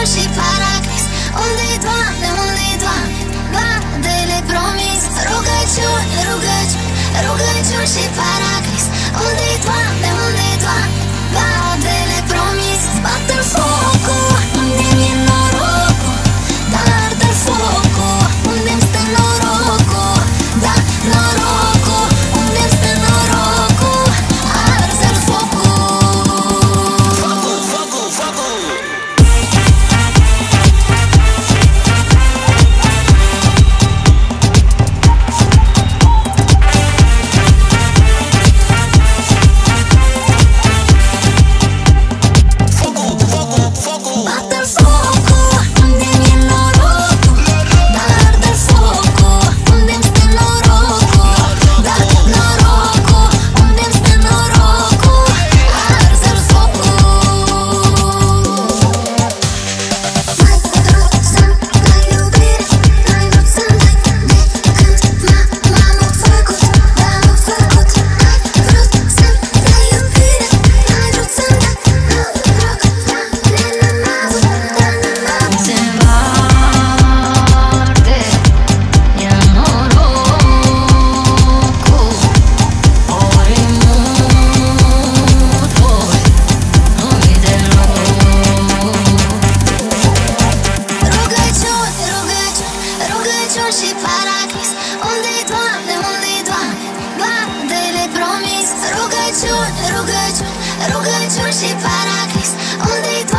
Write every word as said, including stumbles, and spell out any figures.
Rugăciuni și paraclis. Unde-i Doamne, unde-i Doamne, badele promis. Rugăciuni, rugăciuni, rugăciuni și paraclis. Unde-i Doamne, unde-i Doamne, badele promis. Bate-l focul, unde-mi e norocul, dar arde-l focul, unde-mi stă norocul. Da, norocul, unde-mi stă norocul, arde-l focul. Focul, focul, focul. Bate-l focul, unde-mi e norocul, dar arde-l focul, unde-mi stă norocul. Da, norocul, unde-mi stă norocul, arde-l focul. Mai vrut să-mi dai iubire, mai vrut să-mi dai de când m-am făcut, dar am făcut. Mai vrut să-mi dai iubire, mai vrut să-mi dai noroc, dar n-am avut, dar n-am avut. Se împarte e norocul, ori mut, ori nu-i deloc. Rugăciuni, rugăciuni, rugăciuni și paraclis. Unde-i Doamne, unde-i Doamne, badele promis. Rugăciuni, rugăciuni, rugăciuni și paraclis. Unde-i